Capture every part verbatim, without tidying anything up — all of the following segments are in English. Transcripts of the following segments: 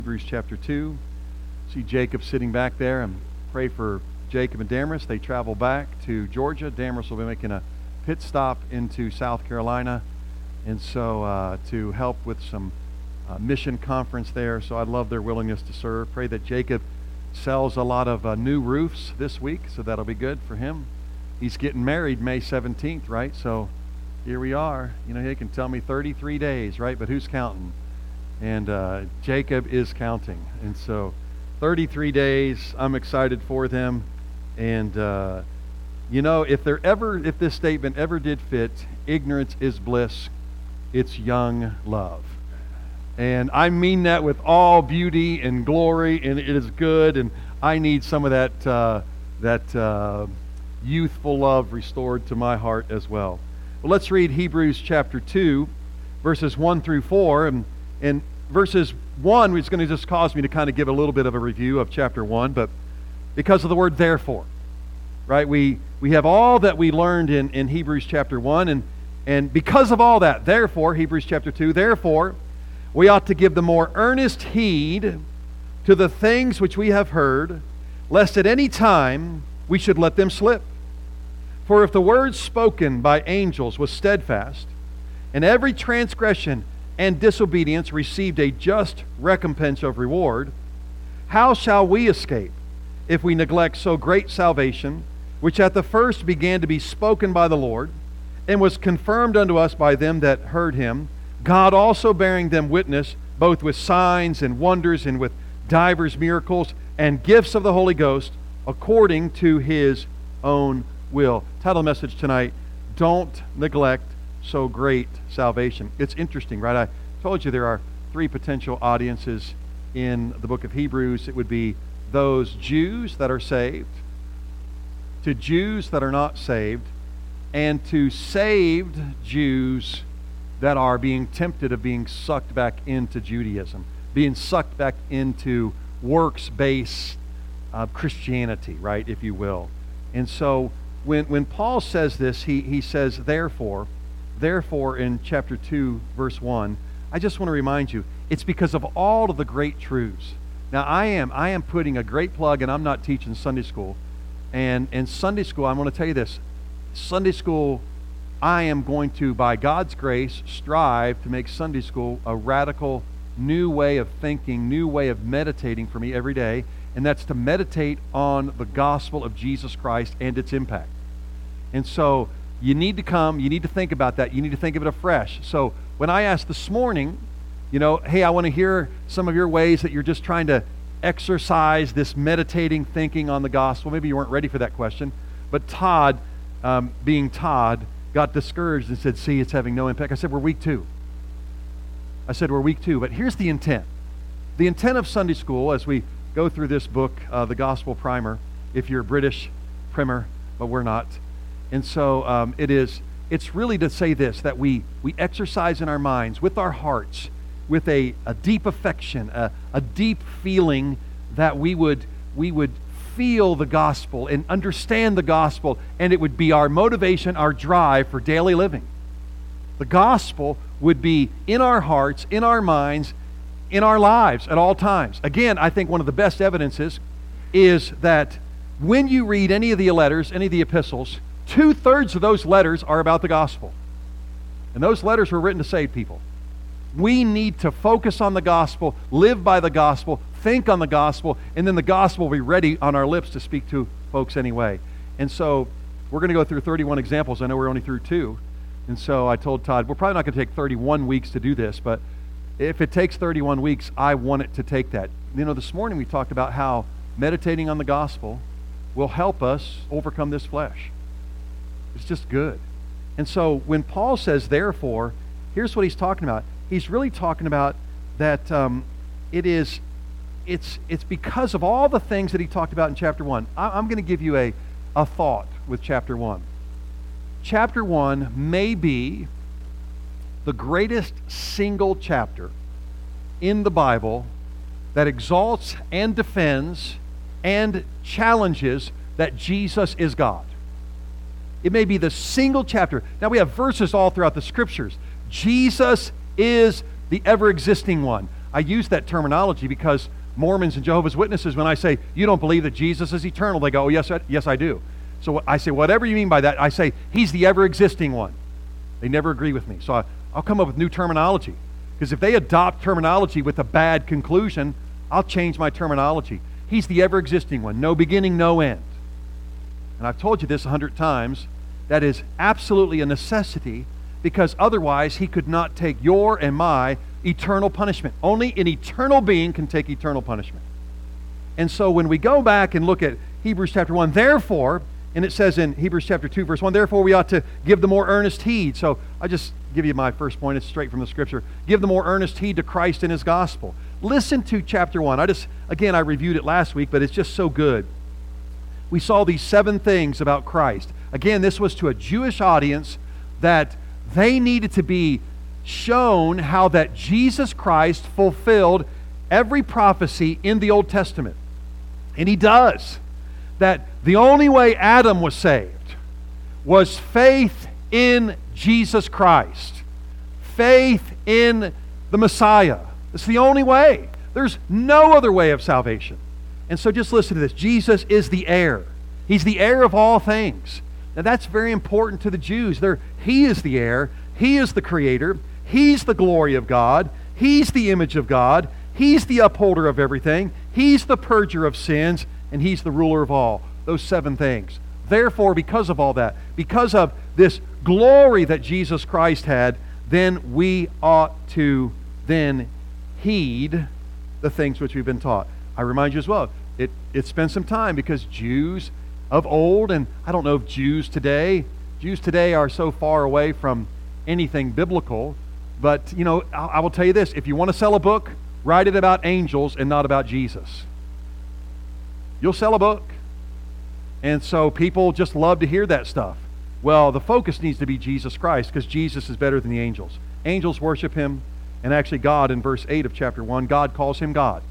Hebrews chapter two. See Jacob sitting back there, and pray for Jacob and Damaris. They travel back to Georgia. Damaris will be making a pit stop into South Carolina, and so uh, to help with some uh, mission conference there. So I love their willingness to serve. Pray that Jacob sells a lot of uh, new roofs this week, so that'll be good for him. He's getting married May seventeenth, right? So here we are. You know, he can tell me thirty-three days, right? But who's counting? And uh, Jacob is counting. And so thirty-three days, I'm excited for them. And, uh, you know, if there ever, if this statement ever did fit, ignorance is bliss, it's young love. And I mean that with all beauty and glory, and it is good. And I need some of that, uh, that uh, youthful love restored to my heart as well. Well, let's read Hebrews chapter two, verses one through four. And And verses one is going to just cause me to kind of give a little bit of a review of chapter one, but because of the word therefore, right? We we have all that we learned in, in Hebrews chapter one, and, and because of all that, therefore, Hebrews chapter two, therefore, we ought to give the more earnest heed to the things which we have heard, lest at any time we should let them slip. For if the word spoken by angels was steadfast, and every transgression and disobedience received a just recompense of reward, how shall we escape if we neglect so great salvation, which at the first began to be spoken by the Lord, and was confirmed unto us by them that heard him, God also bearing them witness, both with signs and wonders, and with divers miracles and gifts of the Holy Ghost, according to his own will. Title of the message tonight, Don't Neglect So Great Salvation. It's interesting, right? I told you there are three potential audiences in the book of Hebrews. It would be those Jews that are saved, to Jews that are not saved, and to saved Jews that are being tempted of being sucked back into Judaism, being sucked back into works-based uh, Christianity, right, if you will. And so when when Paul says this, he, he says, therefore, Therefore, in chapter two, verse one, I just want to remind you, it's because of all of the great truths. Now, I am I am putting a great plug, and I'm not teaching Sunday school. And in Sunday school, I want to tell you this. Sunday school, I am going to, by God's grace, strive to make Sunday school a radical new way of thinking, new way of meditating for me every day. And that's to meditate on the gospel of Jesus Christ and its impact. And so, you need to come, you need to think about that, you need to think of it afresh. So when I asked this morning, you know, hey, I want to hear some of your ways that you're just trying to exercise this meditating thinking on the gospel. Maybe you weren't ready for that question. But Todd, um, being Todd, got discouraged and said, see, it's having no impact. I said, we're week two. I said, we're week two. But here's the intent. The intent of Sunday school, as we go through this book, uh, the Gospel Primer, if you're British, primer, but we're not. And so um, it is, it's really to say this, that we, we exercise in our minds, with our hearts, with a, a deep affection, a, a deep feeling that we would, we would feel the gospel and understand the gospel, and it would be our motivation, our drive for daily living. The gospel would be in our hearts, in our minds, in our lives at all times. Again, I think one of the best evidences is that when you read any of the letters, any of the epistles, two-thirds of those letters are about the gospel. And those letters were written to save people. We need to focus on the gospel, live by the gospel, think on the gospel, and then the gospel will be ready on our lips to speak to folks anyway. And so we're going to go through thirty-one examples. I know we're only through two. And so I told Todd, we're probably not going to take thirty-one weeks to do this, but if it takes thirty-one weeks, I want it to take that. You know, this morning we talked about how meditating on the gospel will help us overcome this flesh. It's just good. And so when Paul says, therefore, here's what he's talking about. He's really talking about that um, it is, it's it's because of all the things that he talked about in chapter one. I, I'm going to give you a, a thought with chapter one. Chapter one may be the greatest single chapter in the Bible that exalts and defends and challenges that Jesus is God. It may be the single chapter. Now we have verses all throughout the scriptures. Jesus is the ever-existing one. I use that terminology because Mormons and Jehovah's Witnesses, when I say, you don't believe that Jesus is eternal, they go, oh, yes, I, yes, I do. So I say, whatever you mean by that, I say, he's the ever-existing one. They never agree with me. So I, I'll come up with new terminology. Because if they adopt terminology with a bad conclusion, I'll change my terminology. He's the ever-existing one, no beginning, no end. And I've told you this a hundred times. That is absolutely a necessity, because otherwise he could not take your and my eternal punishment. Only an eternal being can take eternal punishment. And so when we go back and look at Hebrews chapter one, therefore, and it says in Hebrews chapter two, verse one, therefore we ought to give the more earnest heed. So I just give you my first point. It's straight from the Scripture. Give the more earnest heed to Christ and His gospel. Listen to chapter one. I just, again, I reviewed it last week, but it's just so good. We saw these seven things about Christ. Again, this was to a Jewish audience that they needed to be shown how that Jesus Christ fulfilled every prophecy in the Old Testament. And He does. That the only way Adam was saved was faith in Jesus Christ. Faith in the Messiah. It's the only way. There's no other way of salvation. And so just listen to this. Jesus is the heir. He's the heir of all things. Now that's very important to the Jews. They're, he is the heir. He is the creator. He's the glory of God. He's the image of God. He's the upholder of everything. He's the purger of sins. And He's the ruler of all. Those seven things. Therefore, because of all that, because of this glory that Jesus Christ had, then we ought to then heed the things which we've been taught. I remind you as well, it, it spent some time because Jews of old, and I don't know if Jews today, Jews today are so far away from anything biblical, but you know, I, I will tell you this, if you want to sell a book, write it about angels and not about Jesus. You'll sell a book. And so people just love to hear that stuff. Well, the focus needs to be Jesus Christ, because Jesus is better than the angels. Angels worship Him, and actually God, in verse eight of chapter one, God calls Him God.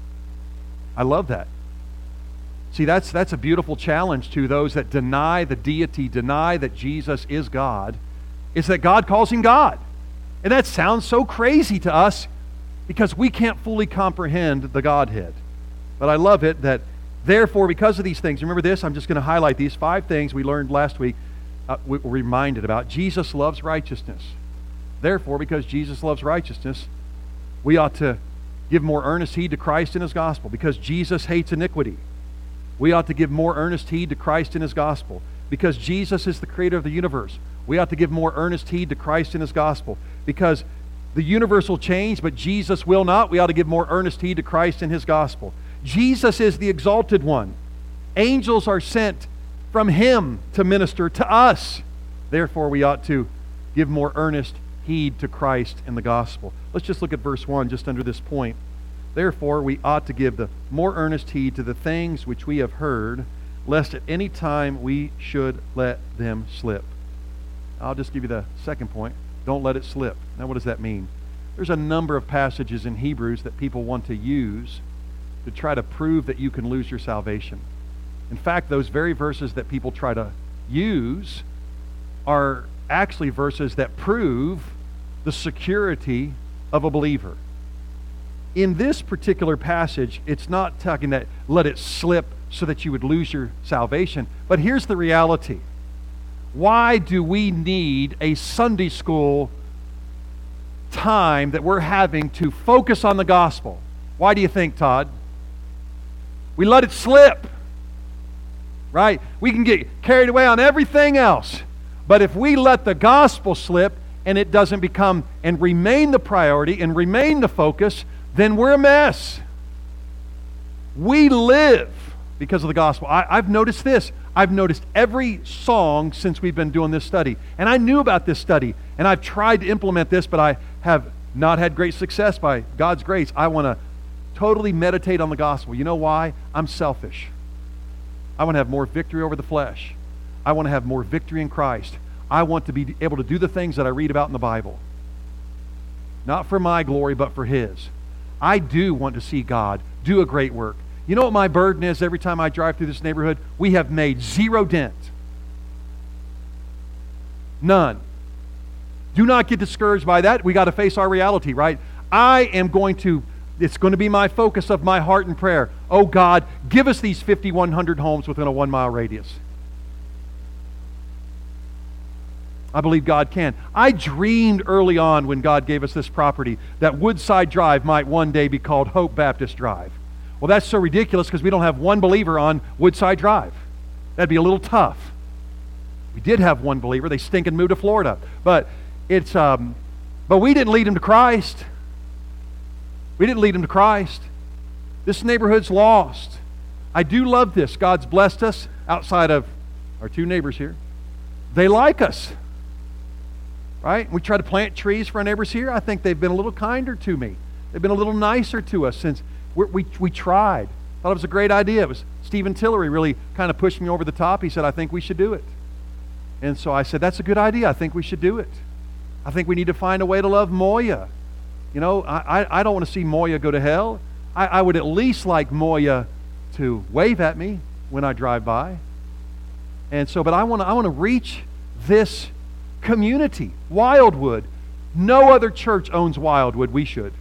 I love that. See, that's, that's a beautiful challenge to those that deny the deity, deny that Jesus is God, is that God calls Him God. And that sounds so crazy to us because we can't fully comprehend the Godhead. But I love it that, therefore, because of these things, remember this, I'm just going to highlight these five things we learned last week, uh, we were reminded about. Jesus loves righteousness. Therefore, because Jesus loves righteousness, we ought to give more earnest heed to Christ and His gospel. Because Jesus hates iniquity, we ought to give more earnest heed to Christ and His gospel. Because Jesus is the creator of the universe, we ought to give more earnest heed to Christ and His gospel. Because the universe will change, but Jesus will not, we ought to give more earnest heed to Christ and His gospel. Jesus is the exalted one. Angels are sent from Him to minister to us. Therefore, we ought to give more earnest heed to Christ and the gospel. Let's just look at verse one, just under this point. Therefore, we ought to give the more earnest heed to the things which we have heard, lest at any time we should let them slip. I'll just give you the second point. Don't let it slip. Now, what does that mean? There's a number of passages in Hebrews that people want to use to try to prove that you can lose your salvation. In fact, those very verses that people try to use are actually verses that prove the security of a believer. In this particular passage, it's not talking that let it slip so that you would lose your salvation. But here's the reality. Why do we need a Sunday school time that we're having to focus on the gospel? Why do you think, Todd? We let it slip, right? We can get carried away on everything else. But if we let the gospel slip and it doesn't become and remain the priority and remain the focus, then we're a mess. We live because of the gospel. I, I've noticed this. I've noticed every song since we've been doing this study. And I knew about this study. And I've tried to implement this, but I have not had great success. By God's grace, I want to totally meditate on the gospel. You know why? I'm selfish. I want to have more victory over the flesh. I want to have more victory in Christ. I want to be able to do the things that I read about in the Bible. Not for my glory, but for His. I do want to see God do a great work. You know what my burden is every time I drive through this neighborhood? We have made zero dent. None. Do not get discouraged by that. We got to face our reality, right? I am going to it's going to be my focus of my heart and prayer. Oh God, give us these fifty-one hundred homes within a one-mile radius. I believe God can. I dreamed early on when God gave us this property that Woodside Drive might one day be called Hope Baptist Drive. Well, that's so ridiculous because we don't have one believer on Woodside Drive. That'd be a little tough. We did have one believer. They stink and moved to Florida. But it's um, but we didn't lead him to Christ. We didn't lead him to Christ. This neighborhood's lost. I do love this. God's blessed us outside of our two neighbors here. They like us. Right? We try to plant trees for our neighbors here. I think they've been a little kinder to me. They've been a little nicer to us since we're, we we tried. Thought it was a great idea. It was Stephen Tillery really kind of pushed me over the top. He said, I think we should do it. And so I said, that's a good idea. I think we should do it. I think we need to find a way to love Moya. You know, I, I, I don't want to see Moya go to hell. I, I would at least like Moya to wave at me when I drive by. And so, but I want to I want to reach this community. Wildwood. No other church owns Wildwood. We should.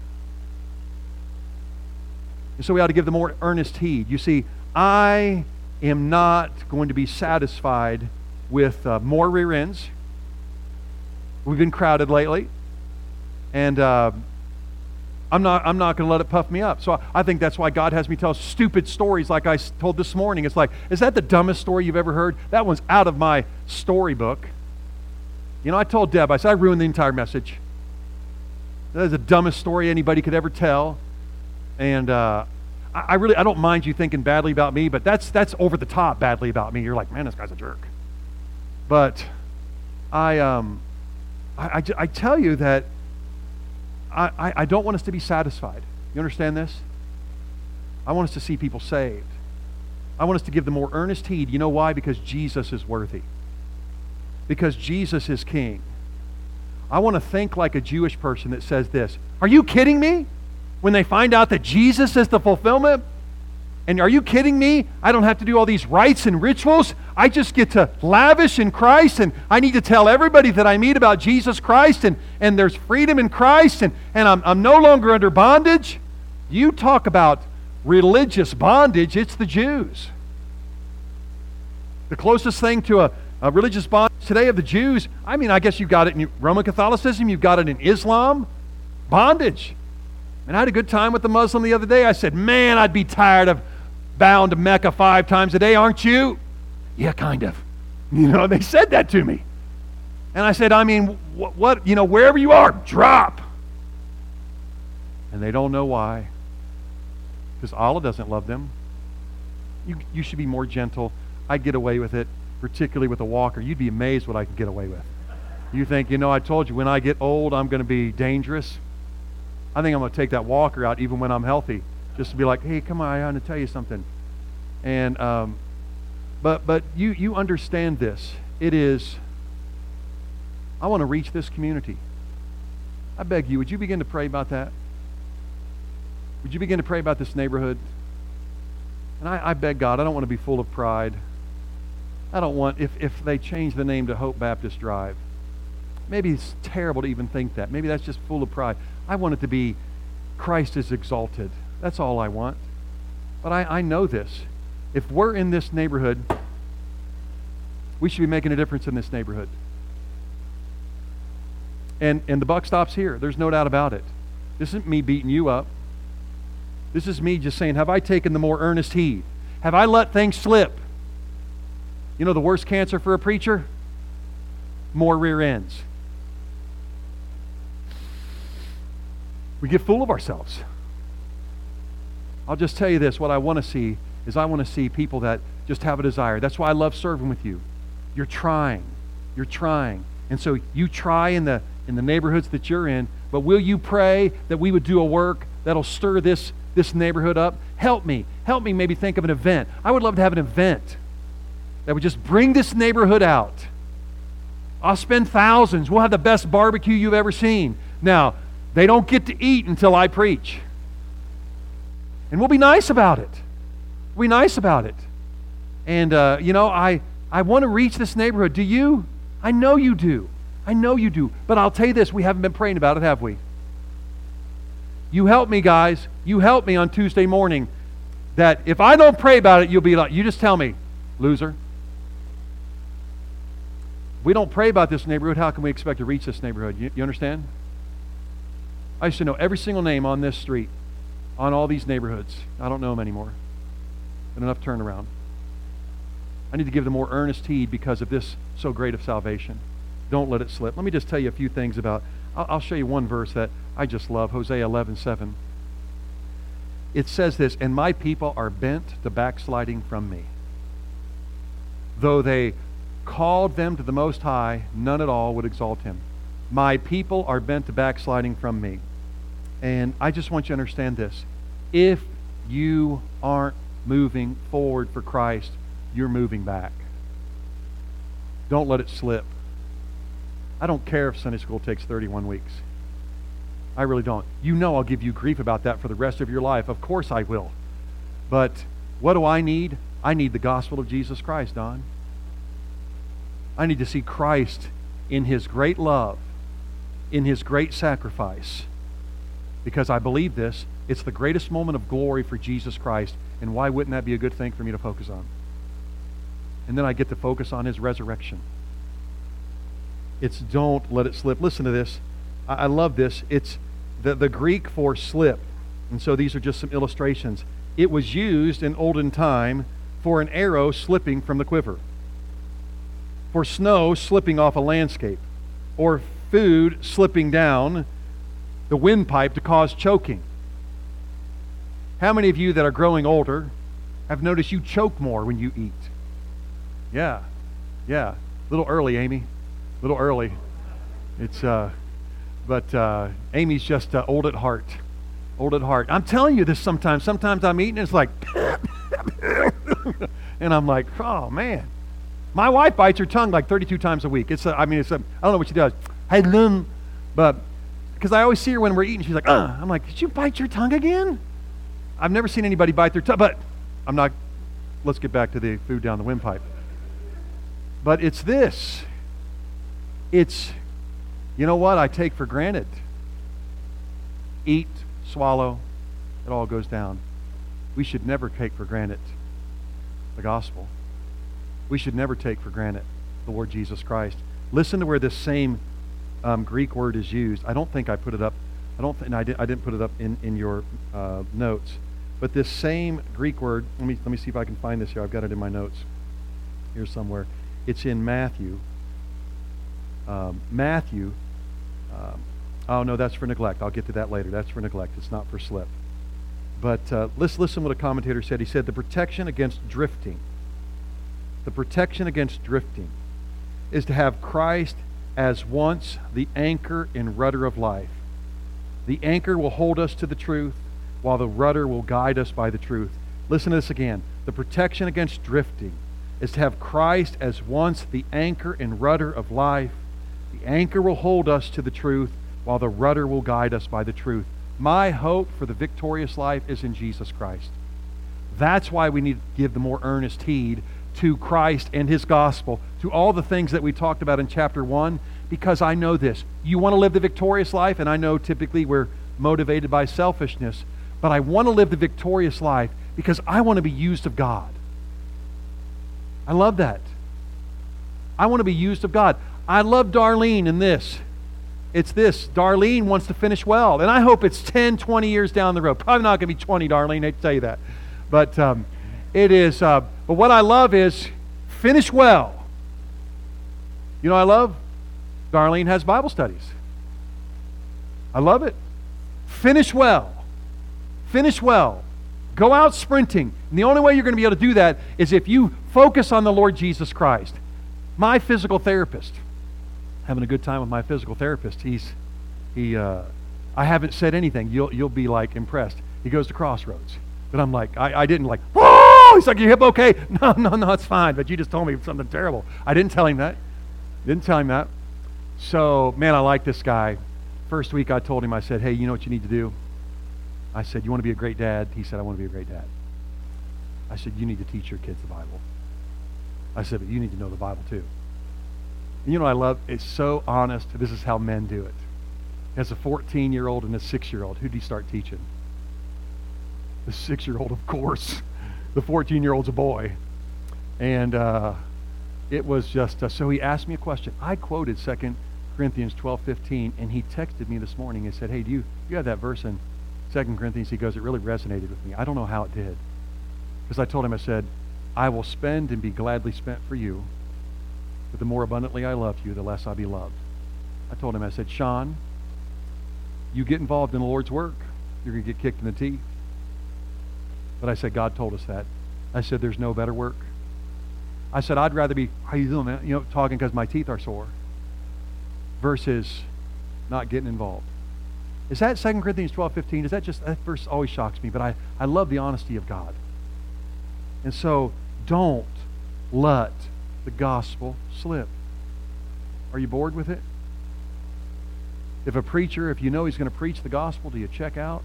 And so we ought to give them more earnest heed. You see, I am not going to be satisfied with uh, more rear ends. We've been crowded lately. And uh, I'm not I'm not going to let it puff me up. So I, I think that's why God has me tell stupid stories like I told this morning. It's like, is that the dumbest story you've ever heard? That one's out of my storybook. You know, I told Deb, I said, I ruined the entire message. That is the dumbest story anybody could ever tell. And uh, I, I really, I don't mind you thinking badly about me, but that's that's over the top badly about me. You're like, man, this guy's a jerk. But I, um, I, I, I tell you that I, I, I don't want us to be satisfied. You understand this? I want us to see people saved. I want us to give them more earnest heed. You know why? Because Jesus is worthy. Because Jesus is king. I want to think like a Jewish person that says this. Are you kidding me? When they find out that Jesus is the fulfillment? And are you kidding me? I don't have to do all these rites and rituals. I just get to lavish in Christ, and I need to tell everybody that I meet about Jesus Christ, and, and there's freedom in Christ, and, and I'm, I'm no longer under bondage. You talk about religious bondage, it's the Jews. The closest thing to a Uh, religious bondage today of the Jews, I mean, I guess you've got it in Roman Catholicism, you've got it in Islam, bondage. And I had a good time with the Muslim the other day. I said, man, I'd be tired of bound to Mecca five times a day, aren't you? Yeah, kind of. You know, they said that to me. And I said, I mean, what, what you know, wherever you are, drop. And they don't know why. Because Allah doesn't love them. You, you should be more gentle. I'd get away with it. Particularly with a walker. You'd be amazed what I can get away with. You think, you know, I told you when I get old, I'm going to be dangerous. I think I'm going to take that walker out even when I'm healthy, just to be like, hey, come on, I want to tell you something. And, um, but but you, you understand this. It is, I want to reach this community. I beg you, would you begin to pray about that? Would you begin to pray about this neighborhood? And I, I beg God, I don't want to be full of pride. I don't want, if, if they change the name to Hope Baptist Drive, maybe it's terrible to even think that. Maybe that's just full of pride. I want it to be Christ is exalted. That's all I want. But I, I know this. If we're in this neighborhood, we should be making a difference in this neighborhood. And, and the buck stops here. There's no doubt about it. This isn't me beating you up. This is me just saying, have I taken the more earnest heed? Have I let things slip? You know the worst cancer for a preacher? More rear ends. We get full of ourselves. I'll just tell you this, what I want to see is I want to see people that just have a desire. That's why I love serving with you. You're trying. You're trying. And so you try in the in the neighborhoods that you're in, but will you pray that we would do a work that'll stir this, this neighborhood up? Help me. Help me maybe think of an event. I would love to have an event that would just bring this neighborhood out. I'll spend thousands. We'll have the best barbecue you've ever seen. Now, they don't get to eat until I preach. And we'll be nice about it. We'll be nice about it. And, uh, you know, I, I want to reach this neighborhood. Do you? I know you do. I know you do. But I'll tell you this, we haven't been praying about it, have we? You help me, guys. You help me on Tuesday morning. That if I don't pray about it, you'll be like, you just tell me, loser. If we don't pray about this neighborhood, how can we expect to reach this neighborhood? You, you understand? I used to know every single name on this street, on all these neighborhoods. I don't know them anymore. But enough turnaround. I need to give them more earnest heed because of this so great of salvation. Don't let it slip. Let me just tell you a few things about, I'll, I'll show you one verse that I just love, Hosea eleven seven. It says this, and my people are bent to backsliding from me. Though they called them to the Most High, none at all would exalt him. My people are bent to backsliding from me. And I just want you to understand this. If you aren't moving forward for Christ, you're moving back. Don't let it slip. I don't care if Sunday school takes thirty-one weeks. I really don't. You know I'll give you grief about that for the rest of your life. Of course I will. But what do I need? I need the gospel of Jesus Christ, Don. I need to see Christ in his great love, in his great sacrifice. Because I believe this, it's the greatest moment of glory for Jesus Christ. And why wouldn't that be a good thing for me to focus on? And then I get to focus on his resurrection. It's don't let it slip. Listen to this. I, I love this. It's the, the Greek for slip. And so these are just some illustrations. It was used in olden time for an arrow slipping from the quiver, for snow slipping off a landscape, or food slipping down the windpipe to cause choking. How many of you that are growing older have noticed you choke more when you eat? Yeah, yeah. A little early, Amy. A little early. It's, uh, but uh, Amy's just uh, old at heart. Old at heart. I'm telling you this sometimes. Sometimes I'm eating and it's like, and I'm like, oh man. My wife bites her tongue like thirty-two times a week. It's, a, I mean, it's, a, I don't know what she does. Hey, Lynn, but because I always see her when we're eating, she's like, uh. I'm like, did you bite your tongue again? I've never seen anybody bite their tongue, but I'm not. Let's get back to the food down the windpipe. But it's this. It's, you know what I take for granted? Eat, swallow, it all goes down. We should never take for granted the gospel. We should never take for granted the Lord Jesus Christ. Listen to where this same um, Greek word is used. I don't think I put it up. I don't think I, did, I didn't put it up in in your uh, notes. But this same Greek word. Let me let me see if I can find this here. I've got it in my notes here somewhere. It's in Matthew. Um, Matthew. Um, oh no, that's for neglect. I'll get to that later. That's for neglect. It's not for slip. But uh, let's listen to what a commentator said. He said the protection against drifting. The protection against drifting is to have Christ as once the anchor and rudder of life. The anchor will hold us to the truth, while the rudder will guide us by the truth. Listen to this again. The protection against drifting is to have Christ as once the anchor and rudder of life. The anchor will hold us to the truth, while the rudder will guide us by the truth. My hope for the victorious life is in Jesus Christ. That's why we need to give the more earnest heed to Christ and his gospel, to all the things that we talked about in chapter one, because I know this. You want to live the victorious life, and I know typically we're motivated by selfishness, but I want to live the victorious life because I want to be used of God. I love that. I want to be used of God. I love Darlene in this. It's this. Darlene wants to finish well, and I hope it's ten, twenty years down the road. Probably not going to be twenty, Darlene, I hate to tell you that. But um, it is, uh, but what I love is finish well. You know what I love? Darlene has Bible studies. I love it. Finish well. Finish well. Go out sprinting. And the only way you're going to be able to do that is if you focus on the Lord Jesus Christ. My physical therapist, having a good time with my physical therapist. He's, he, uh, I haven't said anything. You'll, you'll be like impressed. He goes to Crossroads. But I'm like, I, I didn't like, whoa! He's like, your hip okay? No, no, no, it's fine. But you just told me something terrible. I didn't tell him that. Didn't tell him that. So, man, I like this guy. First week I told him, I said, hey, you know what you need to do? I said, you want to be a great dad? He said, I want to be a great dad. I said, you need to teach your kids the Bible. I said, but you need to know the Bible too. And you know what I love? It's so honest. This is how men do it. As a fourteen-year-old and a six-year-old, who did he start teaching? The six-year-old, of course. The fourteen-year-old's a boy. And uh, it was just, uh, so he asked me a question. I quoted Second Corinthians twelve fifteen, and he texted me this morning and said, hey, do you, you have that verse in Second Corinthians? He goes, it really resonated with me. I don't know how it did. Because I told him, I said, I will spend and be gladly spent for you, but the more abundantly I love you, the less I'll be loved. I told him, I said, Sean, you get involved in the Lord's work, you're going to get kicked in the teeth. But I said, God told us that. I said, there's no better work. I said, I'd rather be, how you doing, man? You know, talking because my teeth are sore, versus not getting involved. Is that Second Corinthians twelve fifteen? Is that just, that verse always shocks me, but I, I love the honesty of God. And so, don't let the gospel slip. Are you bored with it? If a preacher, if you know he's going to preach the gospel, do you check out?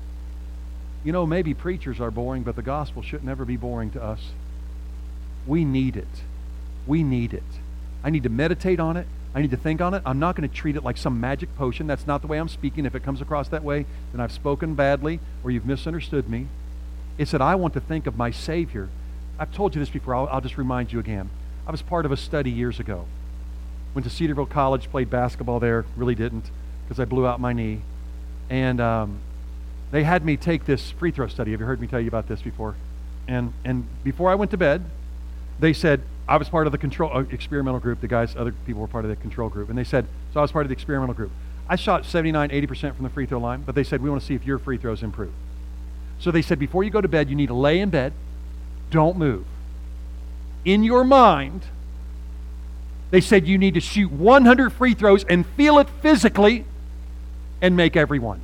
You know, maybe preachers are boring, but the gospel should never be boring to us. We need it. We need it. I need to meditate on it. I need to think on it. I'm not going to treat it like some magic potion. That's not the way I'm speaking. If it comes across that way, then I've spoken badly or you've misunderstood me. It's that I want to think of my Savior. I've told you this before. I'll, I'll just remind you again. I was part of a study years ago. Went to Cedarville College, played basketball there. Really didn't, because I blew out my knee. And um, they had me take this free throw study. Have you heard me tell you about this before? And and before I went to bed, they said, I was part of the control uh, experimental group. The guys, other people were part of the control group. And they said, so I was part of the experimental group. I shot seventy-nine, eighty percent from the free throw line, but they said, we want to see if your free throws improve. So they said, before you go to bed, you need to lay in bed. Don't move. In your mind, they said you need to shoot one hundred free throws and feel it physically and make every one.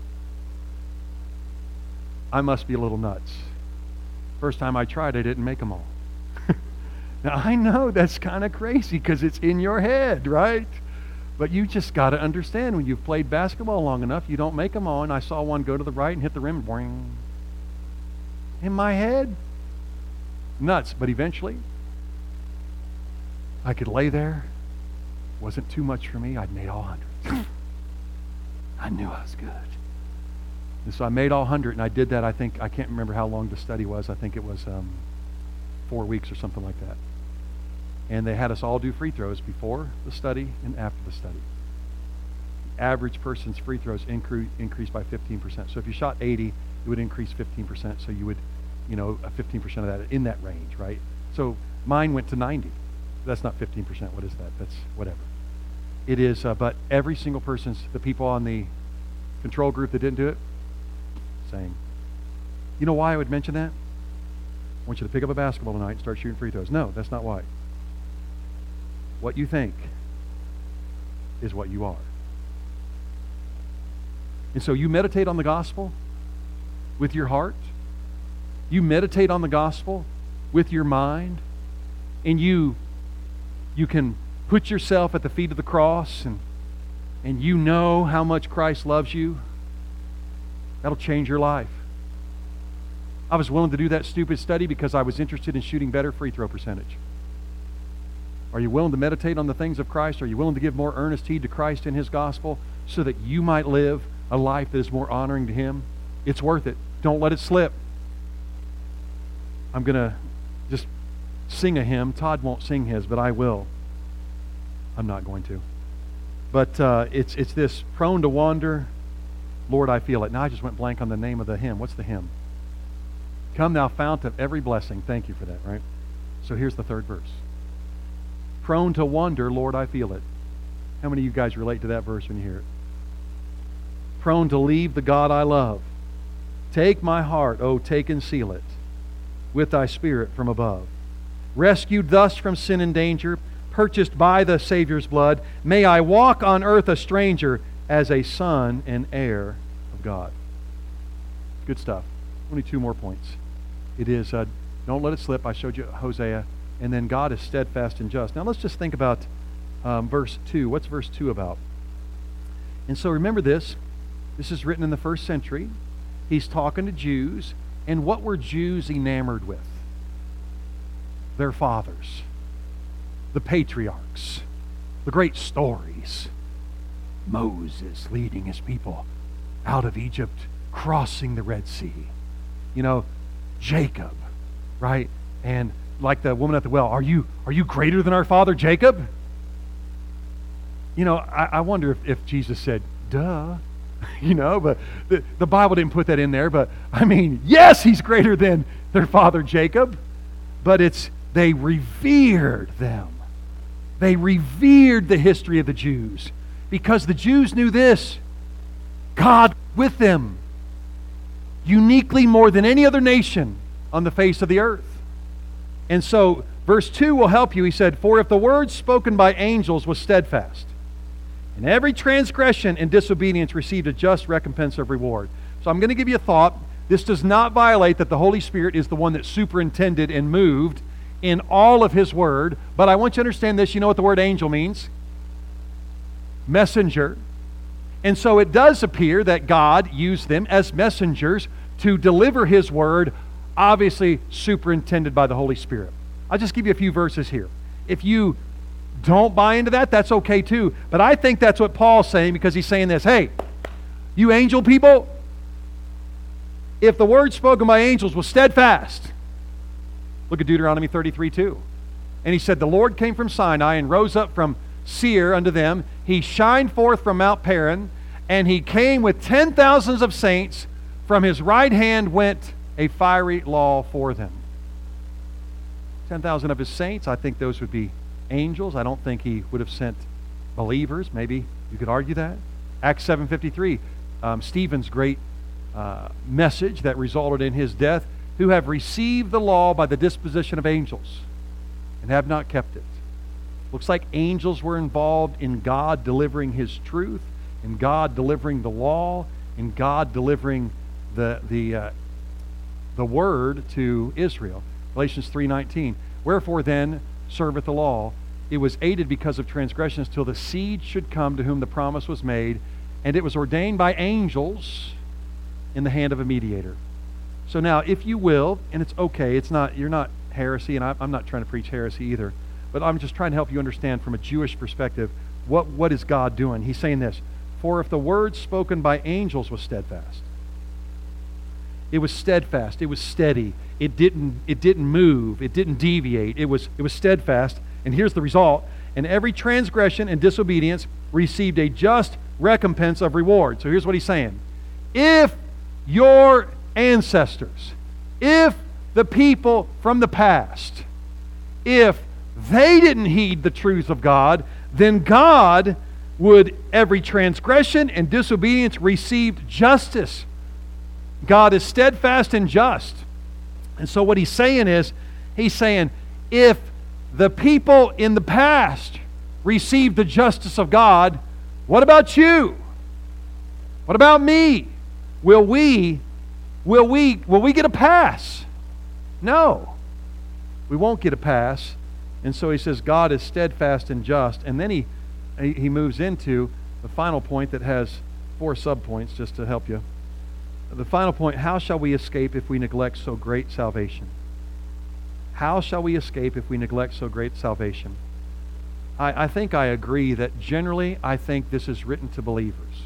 I must be a little nuts. First time I tried, I didn't make them all. Now, I know that's kind of crazy because it's in your head, right? But you just got to understand, when you've played basketball long enough, you don't make them all. And I saw one go to the right and hit the rim. Boing. In my head. Nuts. But eventually, I could lay there. Wasn't too much for me. I'd made all hundreds. I knew I was good. And so I made all hundred, and I did that, I think, I can't remember how long the study was. I think it was um, four weeks or something like that. And they had us all do free throws before the study and after the study. The average person's free throws incre- increased by fifteen percent. So if you shot eighty, it would increase fifteen percent. So you would, you know, fifteen percent of that in that range, right? So mine went to ninety. That's not fifteen percent. What is that? That's whatever. It is, uh, but every single person's, the people on the control group that didn't do it, saying, you know why I would mention that? I want you to pick up a basketball tonight and start shooting free throws. No, that's not why. What you think is what you are. And so you meditate on the gospel with your heart. You meditate on the gospel with your mind. And you you can put yourself at the feet of the cross, and and you know how much Christ loves you. That'll change your life. I was willing to do that stupid study because I was interested in shooting better free throw percentage. Are you willing to meditate on the things of Christ? Are you willing to give more earnest heed to Christ and His gospel so that you might live a life that is more honoring to Him? It's worth it. Don't let it slip. I'm going to just sing a hymn. Todd won't sing his, but I will. I'm not going to. But uh, it's it's this, prone to wander, Lord, I feel it. Now I just went blank on the name of the hymn. What's the hymn? Come thou fount of every blessing. Thank you for that, right? So here's the third verse. Prone to wander, Lord, I feel it. How many of you guys relate to that verse when you hear it? Prone to leave the God I love. Take my heart, oh, take and seal it with thy Spirit from above. Rescued thus from sin and danger, purchased by the Savior's blood, may I walk on earth a stranger as a son and heir of God. Good stuff. Only two more points. It is, uh, don't let it slip. I showed you Hosea. And then God is steadfast and just. Now let's just think about um, verse two. What's verse two about? And so remember this. This is written in the first century. He's talking to Jews. And what were Jews enamored with? Their fathers. The patriarchs. The great stories. Moses leading his people out of Egypt, crossing the Red Sea. You know, Jacob, right? And like the woman at the well, are you are you greater than our father Jacob? You know, I, I wonder if, if Jesus said, duh, you know, but the, the Bible didn't put that in there. But I mean, yes, he's greater than their father Jacob, but it's they revered them. They revered the history of the Jews because the Jews knew this: God with them, uniquely more than any other nation on the face of the earth. And so verse two will help you. He said, for if the word spoken by angels was steadfast, and every transgression and disobedience received a just recompense of reward. So I'm going to give you a thought. This does not violate that the Holy Spirit is the one that superintended and moved in all of His Word. But I want you to understand this. You know what the word angel means? Messenger. And so it does appear that God used them as messengers to deliver His Word, obviously superintended by the Holy Spirit. I'll just give you a few verses here. If you don't buy into that, that's okay too. But I think that's what Paul's saying, because he's saying this: hey, you angel people, if the word spoken by angels was steadfast, look at Deuteronomy thirty-three two. And he said, the Lord came from Sinai and rose up from Seir unto them. He shined forth from Mount Paran, and He came with ten thousands of saints. From His right hand went a fiery law for them. ten thousand of His saints, I think those would be angels. I don't think He would have sent believers. Maybe you could argue that. Acts seven fifty-three, um, Stephen's great uh, message that resulted in his death, who have received the law by the disposition of angels and have not kept it. Looks like angels were involved in God delivering His truth, in God delivering the law, in God delivering the the uh, the word to Israel. Galatians three nineteen. Wherefore then serveth the law? It was aided because of transgressions, till the seed should come to whom the promise was made, and it was ordained by angels in the hand of a mediator. So now, if you will, and it's okay, it's not you're not heresy, and I, I'm not trying to preach heresy either, but I'm just trying to help you understand from a Jewish perspective what what is God doing. He's saying this: for if the word spoken by angels was steadfast, it was steadfast, it was steady, it didn't it didn't move, it didn't deviate, it was it was steadfast. And here's the result: and every transgression and disobedience received a just recompense of reward. So here's what he's saying: if your ancestors, if the people from the past, if they didn't heed the truth of God, then God would, every transgression and disobedience, received justice. God is steadfast and just. And so what he's saying is, he's saying, if the people in the past received the justice of God, what about you? What about me? Will we, will we, will we get a pass? No. We won't get a pass. And so he says God is steadfast and just. And then he, he moves into the final point that has four subpoints, just to help you. The final point: how shall we escape if we neglect so great salvation? How shall we escape if we neglect so great salvation? I, I think I agree that generally I think this is written to believers.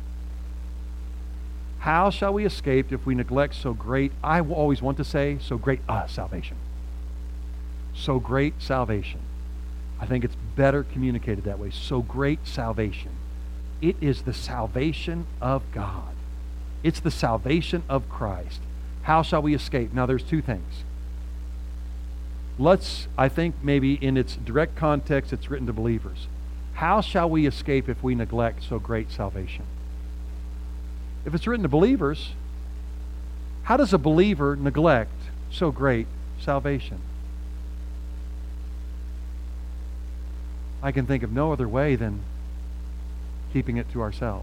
How shall we escape if we neglect so great, I will always want to say, so great uh, salvation. So great salvation. I think it's better communicated that way. So great salvation. It is the salvation of God. It's the salvation of Christ. How shall we escape? Now there's two things. Let's, I think maybe in its direct context it's written to believers. How shall we escape if we neglect so great salvation? If it's written to believers, how does a believer neglect so great salvation? I can think of no other way than keeping it to ourselves.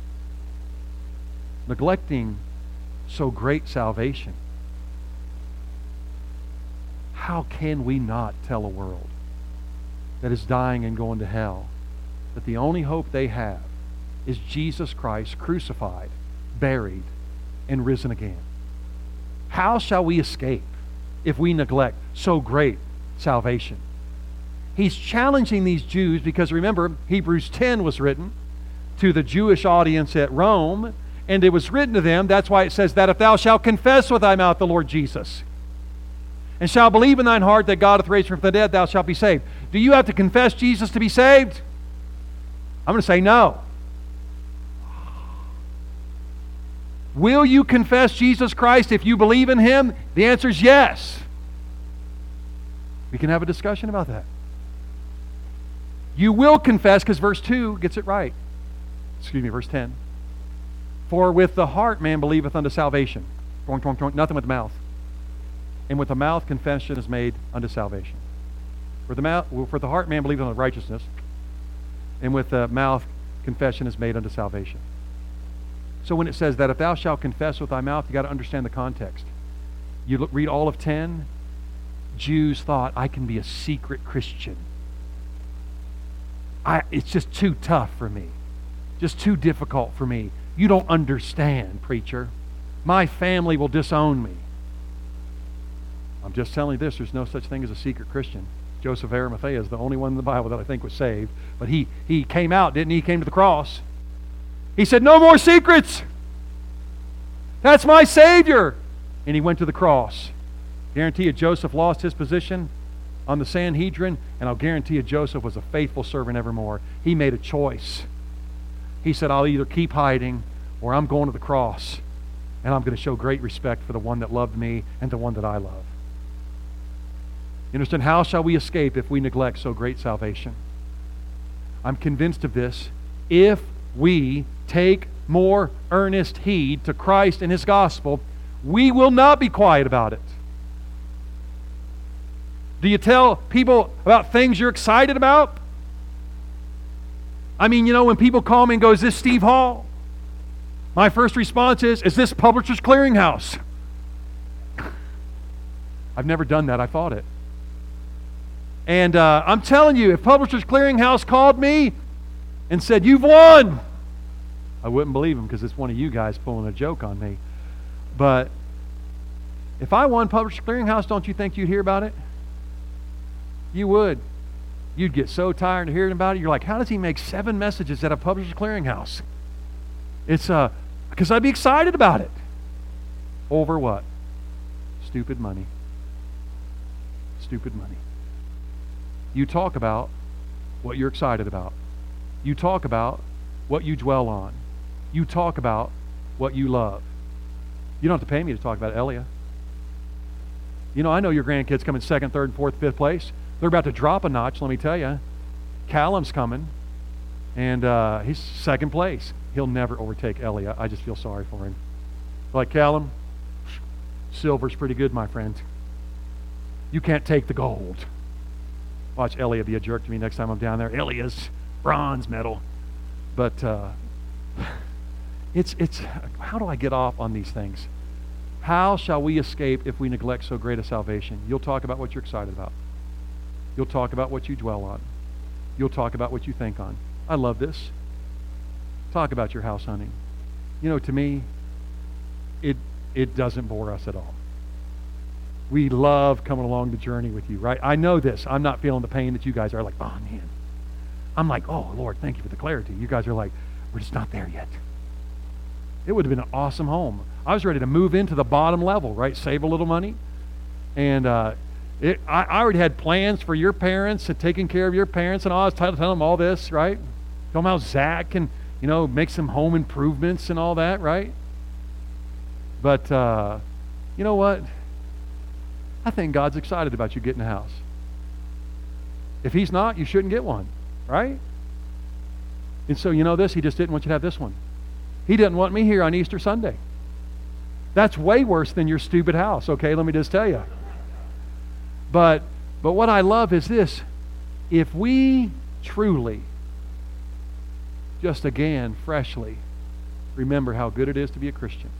Neglecting so great salvation. How can we not tell a world that is dying and going to hell that the only hope they have is Jesus Christ crucified, buried, and risen again? How shall we escape if we neglect so great salvation? He's challenging these Jews because remember, Hebrews ten was written to the Jewish audience at Rome, and it was written to them. That's why it says that if thou shalt confess with thy mouth the Lord Jesus, and shalt believe in thine heart that God hath raised him from the dead, thou shalt be saved. Do you have to confess Jesus to be saved? I'm going to say no. Will you confess Jesus Christ if you believe in Him? The answer is yes. We can have a discussion about that. You will confess, because verse two gets it right. Excuse me, verse ten. For with the heart man believeth unto salvation. Nothing with the mouth. And with the mouth confession is made unto salvation. For the mouth, for the heart man believeth unto righteousness, and with the mouth confession is made unto salvation. So when it says that if thou shalt confess with thy mouth, you got to understand the context. You look, read all of ten. Jews thought, I can be a secret Christian. I, it's just too tough for me. Just too difficult for me. You don't understand, preacher. My family will disown me. I'm just telling you this, there's no such thing as a secret Christian. Joseph of Arimathea is the only one in the Bible that I think was saved. But he, he came out, didn't he? He came to the cross. He said, no more secrets. That's my Savior. And he went to the cross. Guarantee you Joseph lost his position on the Sanhedrin, and I'll guarantee you Joseph was a faithful servant evermore. He made a choice. He said, I'll either keep hiding or I'm going to the cross, and I'm going to show great respect for the one that loved me and the one that I love. You understand? How shall we escape if we neglect so great salvation? I'm convinced of this. If we take more earnest heed to Christ and His gospel, we will not be quiet about it. Do you tell people about things you're excited about? I mean, you know, when people call me and go, is this Steve Hall? My first response is, is this Publishers Clearinghouse? I've never done that. I thought it. And uh, I'm telling you, if Publishers Clearinghouse called me and said, you've won, I wouldn't believe him because it's one of you guys pulling a joke on me. But if I won Publishers Clearinghouse, don't you think you'd hear about it? You would. You'd get so tired of hearing about it. You're like, how does he make seven messages at a Publishers Clearinghouse? It's uh, because I'd be excited about it. Over what? Stupid money. Stupid money. You talk about what you're excited about. You talk about what you dwell on. You talk about what you love. You don't have to pay me to talk about Elia. You know, I know your grandkids come in second, third, fourth, fifth place. They're about to drop a notch, let me tell you. Callum's coming, and uh, he's second place. He'll never overtake Elia. I just feel sorry for him. Like, Callum, silver's pretty good, my friend. You can't take the gold. Watch Elia be a jerk to me next time I'm down there. Elia's bronze medal. But uh, it's it's how do I get off on these things? How shall we escape if we neglect so great a salvation? You'll talk about what you're excited about. You'll talk about what you dwell on. You'll talk about what you think on. I love this. Talk about your house hunting. You know, to me, it it doesn't bore us at all. We love coming along the journey with you, right? I know this. I'm not feeling the pain that you guys are like, oh, man. I'm like, oh, Lord, thank you for the clarity. You guys are like, we're just not there yet. It would have been an awesome home. I was ready to move into the bottom level, right? Save a little money. And uh, it, I, I already had plans for your parents and taking care of your parents. And all. I was telling them all this, right? Tell them how Zach can, you know, make some home improvements and all that, right? But uh, you know what? I think God's excited about you getting a house. If He's not, you shouldn't get one, right? And so you know this, He just didn't want you to have this one. He didn't want me here on Easter Sunday. That's way worse than your stupid house, okay? Let me just tell you. But, but what I love is this. If we truly, just again, freshly, remember how good it is to be a Christian,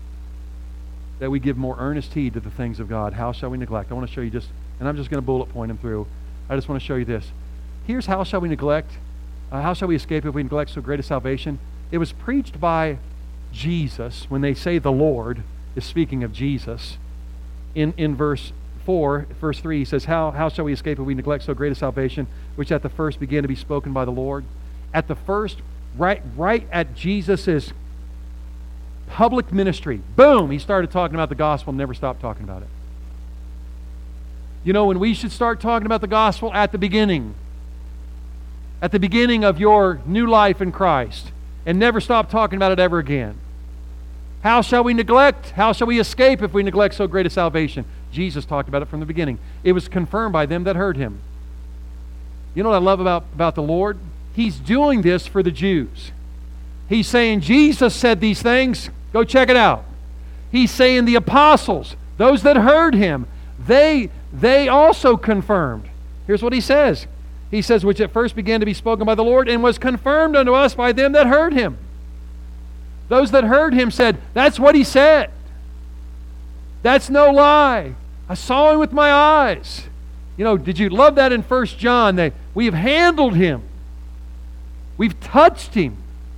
that we give more earnest heed to the things of God, how shall we neglect? I want to show you just, and I'm just going to bullet point them through. I just want to show you this. Here's how shall we neglect, uh, how shall we escape if we neglect so great a salvation? It was preached by Jesus. When they say the Lord is speaking of Jesus. In, in verse four, verse three, he says, how, how shall we escape if we neglect so great a salvation, which at the first began to be spoken by the Lord? At the first, right, right at Jesus' public ministry, boom, he started talking about the gospel and never stopped talking about it. You know when we should start talking about the gospel? At the beginning. At the beginning of your new life in Christ. And never stop talking about it ever again. How shall we neglect? How shall we escape if we neglect so great a salvation? Jesus talked about it from the beginning. It was confirmed by them that heard him. You know what I love about, about the Lord? He's doing this for the Jews. He's saying, Jesus said these things. Go check it out. He's saying the apostles, those that heard him, they, they also confirmed. Here's what he says. He says, which at first began to be spoken by the Lord and was confirmed unto us by them that heard him. Those that heard him said, that's what he said. That's no lie. I saw him with my eyes. You know, did you love that in First John? They, we have handled him. We've touched him.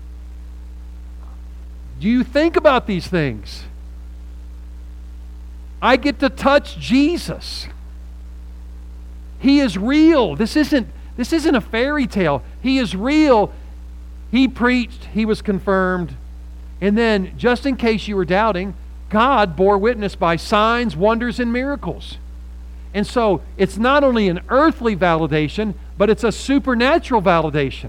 Do you think about these things? I get to touch Jesus. He is real. This isn't, this isn't a fairy tale. He is real. He preached. He was confirmed. And then, just in case you were doubting, God bore witness by signs, wonders, and miracles. And so, it's not only an earthly validation, but it's a supernatural validation.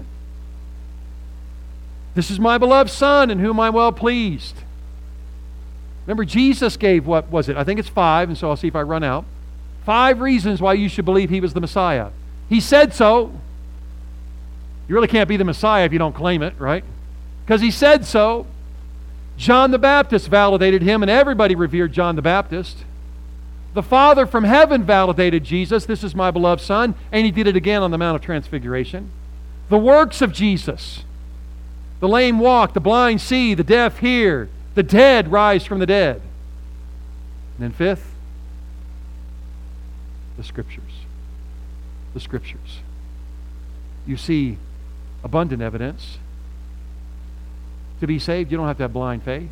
This is my beloved Son in whom I'm well pleased. Remember, Jesus gave, what was it? I think it's five, and so I'll see if I run out. Five reasons why you should believe he was the Messiah. He said so. You really can't be the Messiah if you don't claim it, right? Because he said so. John the Baptist validated him, and everybody revered John the Baptist. The Father from heaven validated Jesus. This is my beloved Son. And he did it again on the Mount of Transfiguration. The works of Jesus. The lame walk, the blind see, the deaf hear, the dead rise from the dead. And then fifth, the Scriptures. The Scriptures. You see abundant evidence. To be saved, you don't have to have blind faith.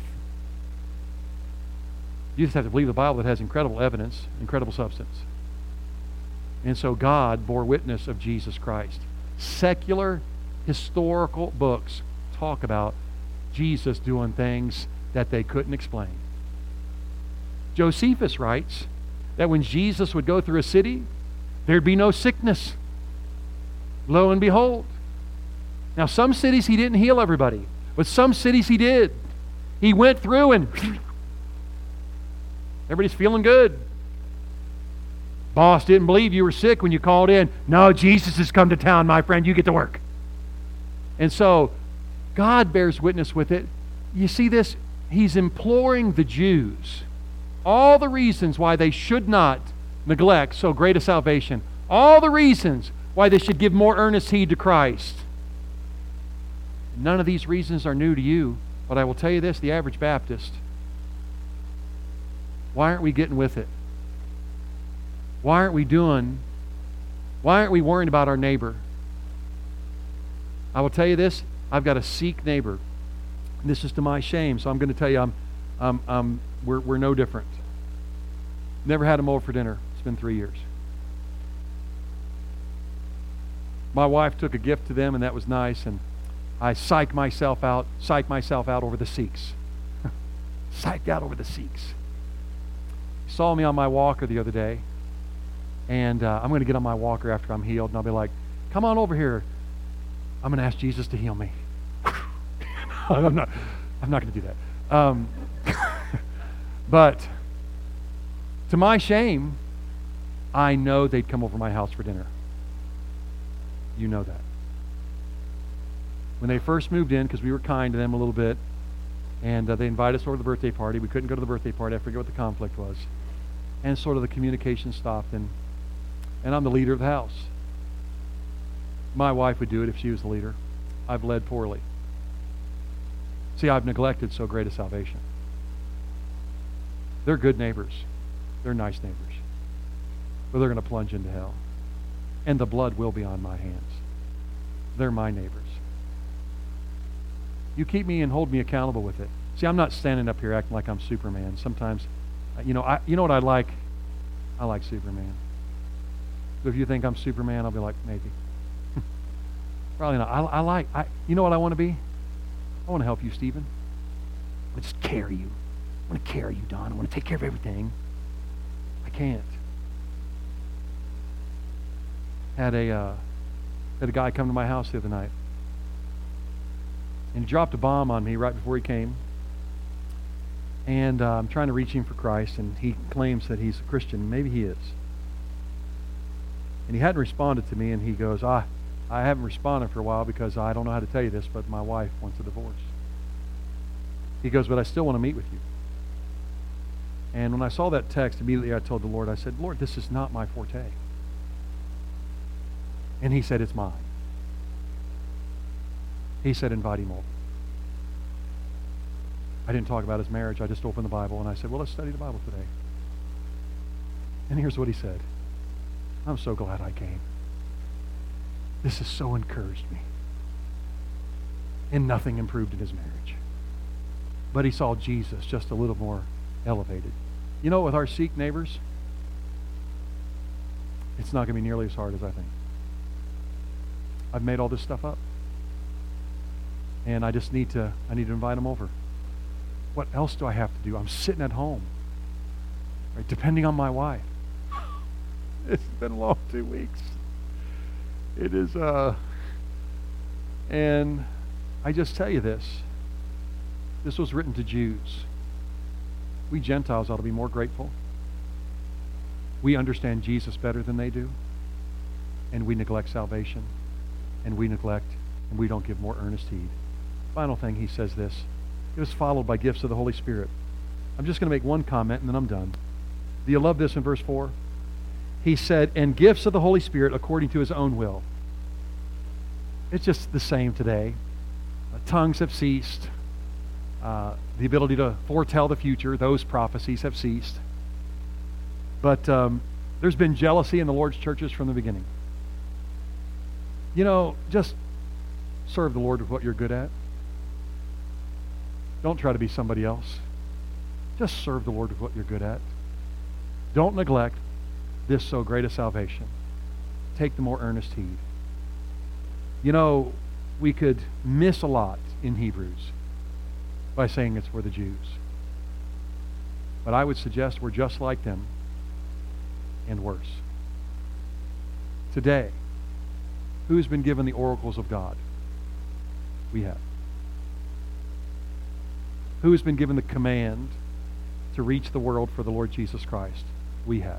You just have to believe the Bible that has incredible evidence, incredible substance. And so God bore witness of Jesus Christ. Secular, historical books talk about Jesus doing things that they couldn't explain. Josephus writes that when Jesus would go through a city, there'd be no sickness. Lo and behold. Now, some cities he didn't heal everybody, but some cities he did. He went through and everybody's feeling good. Boss didn't believe you were sick when you called in. No, Jesus has come to town, my friend. You get to work. And so, God bears witness with it. You see this? He's imploring the Jews all the reasons why they should not neglect so great a salvation. All the reasons why they should give more earnest heed to Christ. None of these reasons are new to you, but I will tell you this, the average Baptist, why aren't we getting with it? Why aren't we doing, why aren't we worrying about our neighbor? I will tell you this, I've got a Sikh neighbor. This is to my shame, so I'm going to tell you I'm, I'm, I'm, we're, we're no different. Never had him over for dinner. It's been three years. My wife took a gift to them, and that was nice, and I psych myself out, psych myself out over the Sikhs. Psyched out over the Sikhs. He saw me on my walker the other day, and uh, I'm going to get on my walker after I'm healed, and I'll be like, come on over here. I'm going to ask Jesus to heal me. I'm not, I'm not going to do that. Um, but to my shame, I know they'd come over my house for dinner. You know that. When they first moved in, because we were kind to them a little bit, and uh, they invited us over to the birthday party. We couldn't go to the birthday party. I forget what the conflict was. And sort of the communication stopped, and, and I'm the leader of the house. My wife would do it if she was the leader. I've led poorly. See, I've neglected so great a salvation. They're good neighbors. They're nice neighbors. But they're going to plunge into hell. And the blood will be on my hands. They're my neighbors. You keep me and hold me accountable with it. See, I'm not standing up here acting like I'm Superman. Sometimes, you know, I, you know what I like? I like Superman. So if you think I'm Superman, I'll be like, maybe. Probably not. I, I like, I, you know what I want to be? I want to help you, Stephen. I just carry you. I want to carry you, Don. I want to take care of everything. I can't. Had a uh, had a guy come to my house the other night, and he dropped a bomb on me right before he came. And uh, I'm trying to reach him for Christ, and he claims that he's a Christian. Maybe he is. And he hadn't responded to me, and he goes, ah, I haven't responded for a while because I don't know how to tell you this, but my wife wants a divorce. He goes, but I still want to meet with you. And when I saw that text, immediately I told the Lord, I said, Lord, this is not my forte. And he said, it's mine. He said, invite him over. I didn't talk about his marriage. I just opened the Bible and I said, well, let's study the Bible today. And here's what he said. I'm so glad I came. This has so encouraged me. And nothing improved in his marriage. But he saw Jesus just a little more elevated. You know, with our Sikh neighbors, it's not going to be nearly as hard as I think. I've made all this stuff up. And I just need to, I need to invite them over. What else do I have to do? I'm sitting at home, right, depending on my wife. It's been a long two weeks. It is, uh, and I just tell you this. This was written to Jews. We Gentiles ought to be more grateful. We understand Jesus better than they do. And we neglect salvation. And we neglect, and we don't give more earnest heed. Final thing, he says this. It was followed by gifts of the Holy Spirit. I'm just going to make one comment and then I'm done. Do you love this in verse four? He said, and gifts of the Holy Spirit according to his own will. It's just the same today. Uh, tongues have ceased. Uh, the ability to foretell the future, those prophecies have ceased. But um, there's been jealousy in the Lord's churches from the beginning. You know, just serve the Lord with what you're good at. Don't try to be somebody else. Just serve the Lord with what you're good at. Don't neglect this so great a salvation. Take the more earnest heed. You know, we could miss a lot in Hebrews by saying it's for the Jews. But I would suggest we're just like them and worse. Today, who's been given the oracles of God? We have. Who has been given the command to reach the world for the Lord Jesus Christ? We have.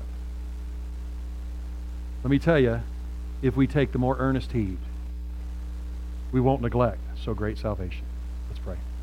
Let me tell you, if we take the more earnest heed, we won't neglect so great salvation. Let's pray.